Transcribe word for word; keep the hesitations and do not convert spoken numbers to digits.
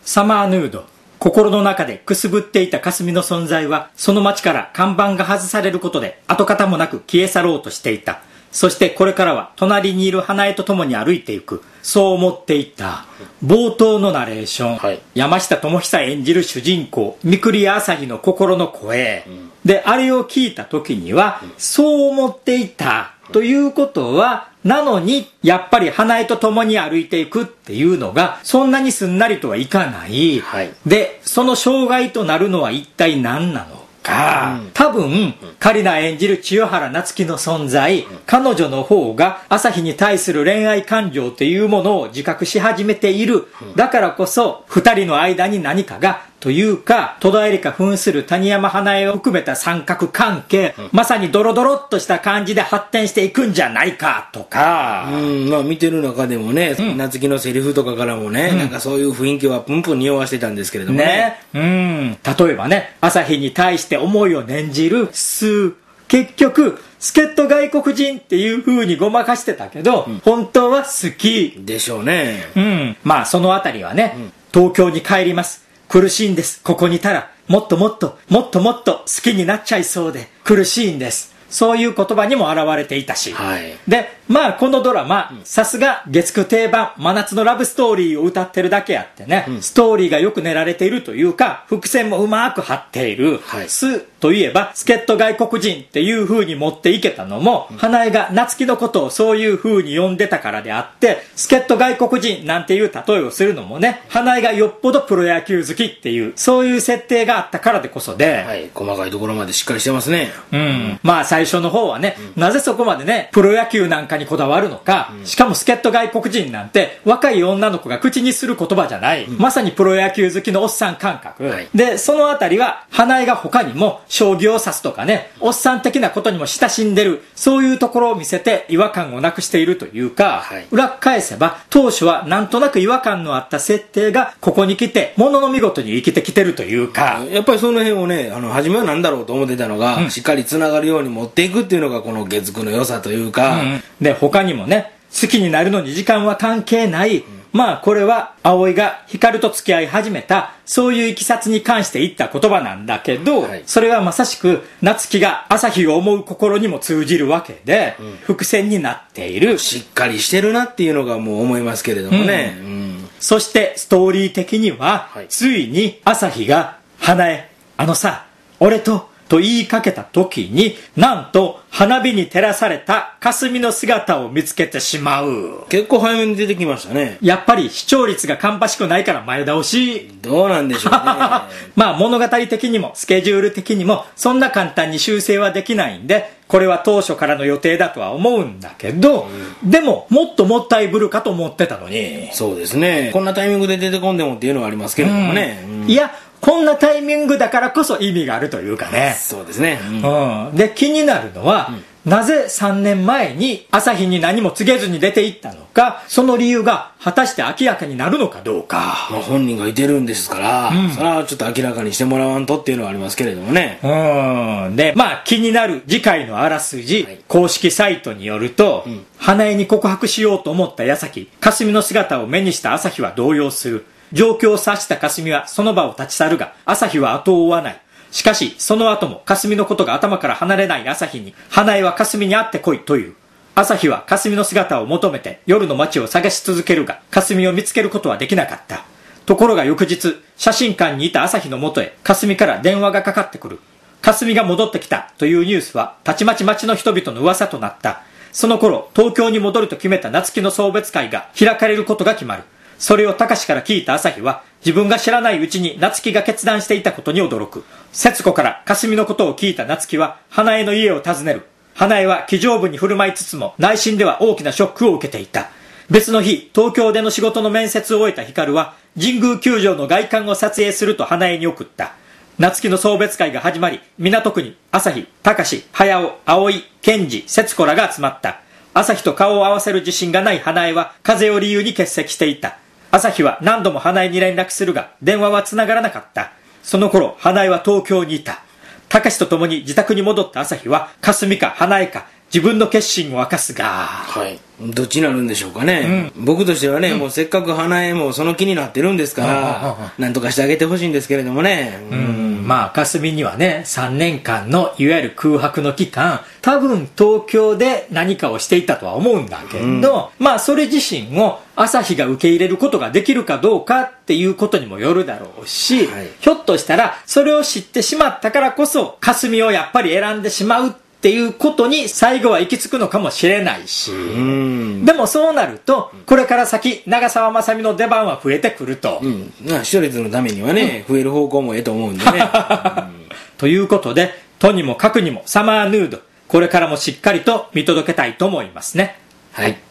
サマーヌード。心の中でくすぶっていた霞の存在は、その街から看板が外されることで跡形もなく消え去ろうとしていた。そしてこれからは隣にいる花江と共に歩いていく。そう思っていた。冒頭のナレーション、はい、山下智久演じる主人公御厨朝日の心の声、うん、であれを聞いた時には、うん、そう思っていたということは、なのにやっぱり花江と共に歩いていくっていうのがそんなにすんなりとはいかない、はい、でその障害となるのは一体何なのか、うん、多分カリナ演じる千代原夏樹の存在、うん、彼女の方が朝日に対する恋愛感情というものを自覚し始めている、うん、だからこそ二人の間に何かがというか、戸田恵梨香扮する谷山花江を含めた三角関係、うん、まさにドロドロっとした感じで発展していくんじゃないかとか、 うん、まあ見てる中でもね、うん、夏樹のセリフとかからもね、うん、なんかそういう雰囲気はプンプン匂わしてたんですけれどもね、 ね、うん、例えばね、朝日に対して思いを念じるス結局助っ人外国人っていう風にごまかしてたけど、うん、本当は好きでしょうね。 うん、まあそのあたりはね、うん、東京に帰ります、苦しいんです、ここにいたらもっともっともっともっと好きになっちゃいそうで苦しいんです、そういう言葉にも表れていたし、はい、でまあこのドラマ、さすが月9定番真夏のラブストーリーを歌ってるだけあってね、うん、ストーリーがよく練られているというか、伏線もうまく張っている、はい、スといえば助っ人外国人っていう風に持っていけたのも、うん、花江が夏樹のことをそういう風に呼んでたからであって、助っ人外国人なんていう例えをするのもね、花江がよっぽどプロ野球好きっていうそういう設定があったからでこそで、 はい、細かいところまでしっかりしてますね。 うん、まあ最初の方はね、うん、なぜそこまでねプロ野球なんかにこだわるのか、うん、しかも助っ人外国人なんて若い女の子が口にする言葉じゃない、うん、まさにプロ野球好きのおっさん感覚、はい、でそのあたりは花江が他にも将棋を指すとかね、おっさん的なことにも親しんでる、そういうところを見せて違和感をなくしているというか、はい、裏返せば当初はなんとなく違和感のあった設定がここに来てものの見事に生きてきてるというか、 やっぱりその辺をね、あの初めは何だろうと思ってたのが、うん、しっかりつながるように持っていくっていうのがこの月九の良さというか、うん、 で他にもね、好きになるのに時間は関係ない、うん、まあこれは葵が光と付き合い始めたそういういきさつに関して言った言葉なんだけど、はい、それはまさしく夏樹が朝日を思う心にも通じるわけで、うん、伏線になっている、 しっかりしてるなっていうのがもう思いますけれどもね、うんうん、 そしてストーリー的には、はい、ついに朝日が花江、あのさ俺とと言いかけた時に、なんと花火に照らされた霞の姿を見つけてしまう。 結構早めに出てきましたね。 やっぱり視聴率が芳しくないから前倒し。 どうなんでしょうね。 まあ物語的にもスケジュール的にもそんな簡単に修正はできないんで、これは当初からの予定だとは思うんだけど、うん、でももっともったいぶるかと思ってたのに。 そうですね、こんなタイミングで出てこんでもっていうのはありますけれどもね、 うんうん、いやこんなタイミングだからこそ意味があるというかね。 そうですね、 うんうん、で気になるのは、うん、なぜさんねんまえに朝日に何も告げずに出ていったのか、その理由が果たして明らかになるのかどうか。 まあ、本人がいてるんですから、うん、それはちょっと明らかにしてもらわんとっていうのはありますけれどもね。 うん、でまあ気になる次回のあらすじ、はい、公式サイトによると、うん、花江に告白しようと思った矢先、霞の姿を目にした朝日は動揺する。状況を察した霞はその場を立ち去るが、朝日は後を追わない。しかしその後も霞のことが頭から離れない朝日に、花江は霞に会ってこいという。朝日は霞の姿を求めて夜の街を探し続けるが、霞を見つけることはできなかった。ところが翌日、写真館にいた朝日の元へ霞から電話がかかってくる。霞が戻ってきたというニュースはたちまち町の人々の噂となった。その頃東京に戻ると決めた夏樹の送別会が開かれることが決まる。それを高志から聞いた朝日は、自分が知らないうちに夏樹が決断していたことに驚く。節子から霞のことを聞いた夏樹は花江の家を訪ねる。花江は気丈夫に振る舞いつつも内心では大きなショックを受けていた。別の日、東京での仕事の面接を終えた光は神宮球場の外観を撮影すると花江に送った。夏樹の送別会が始まり、港区に朝日、高志、早尾、葵、健二、節子らが集まった。朝日と顔を合わせる自信がない花江は風邪を理由に欠席していた。朝日は何度も花江に連絡するが電話は繋がらなかった。その頃花江は東京にいた。高志と共に自宅に戻った朝日は霞か花江か自分の決心を明かすが、 はいどっちになるんでしょうかね、うん、僕としてはね、うん、もうせっかく花江もその気になってるんですから、うん、なんとかしてあげてほしいんですけれどもね、 うんうん、まあ霞にはねさんねんかんのいわゆる空白の期間、多分東京で何かをしていたとは思うんだけど、うん、まあそれ自身を朝日が受け入れることができるかどうかっていうことにもよるだろうし、はい、ひょっとしたらそれを知ってしまったからこそ霞をやっぱり選んでしまうっていうことに最後は行き着くのかもしれないし、うんでもそうなるとこれから先長澤まさみの出番は増えてくると、うん、 視聴率のためにはね、うん、増える方向もええと思うんでね、うん、 ということでとにもかくにもサマーヌードこれからもしっかりと見届けたいと思いますね。 はい。